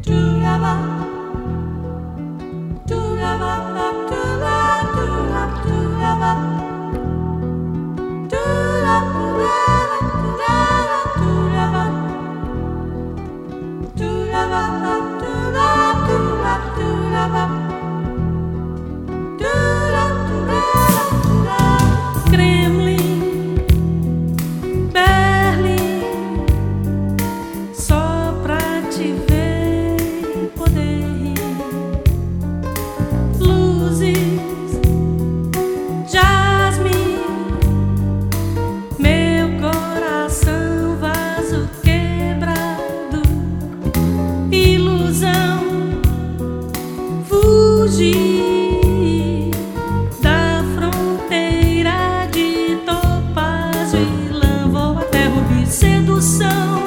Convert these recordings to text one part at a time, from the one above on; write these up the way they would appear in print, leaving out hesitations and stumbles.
Fugir da fronteira de topázio e lã, vou até rubi, sedução,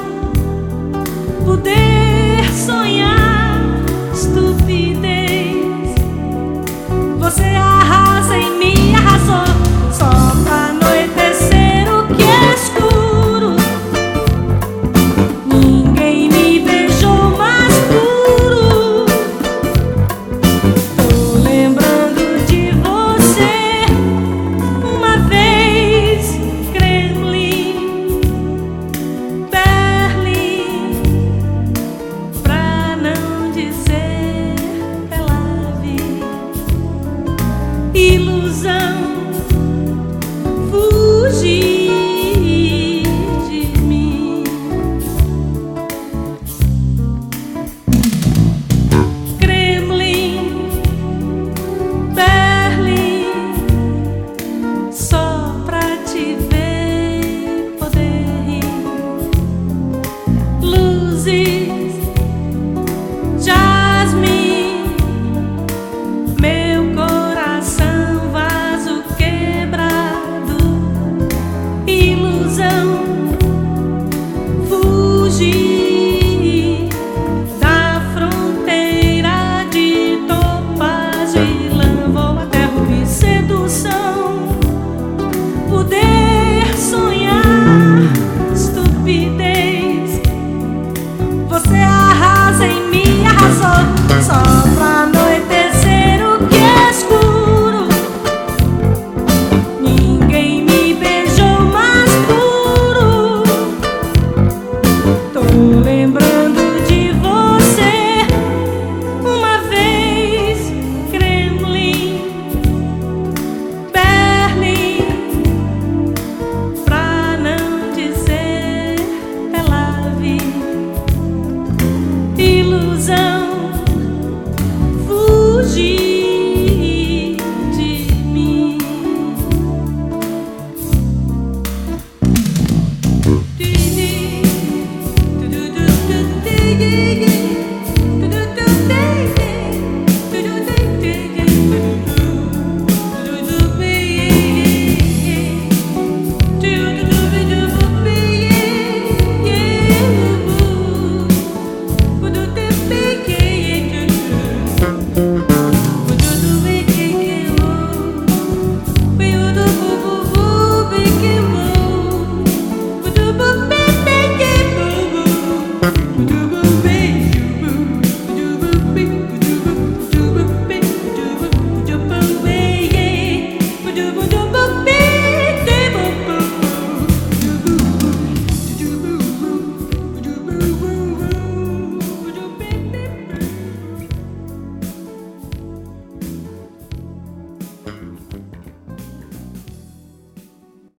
poder sonhar, estupidez. Você arrasa em mim, arrasou, só pra anoitecer o que é escuro. Ninguém me beijou mais puro. Tô lembrando de você uma vez, Kremlin, Berlim, pra não dizer Tel Aviv. Ilusão, fugir de mim. Kremlin, Berlim, só pra te ver poder rir. Luzes, jasmim, meu coração vaso quebrado. Ilusão, fugir da fronteira de topázio e lã, vou até rubi, sedução, poder sonhar, estupidez. Você arrasa em mim, arrasou, só pra anoitecer o que é escuro. Ninguém me beijou mais puro. Tô lembrando de você uma vez, Kremlin, Berlim, pra não dizer Tel Aviv. Ilusão,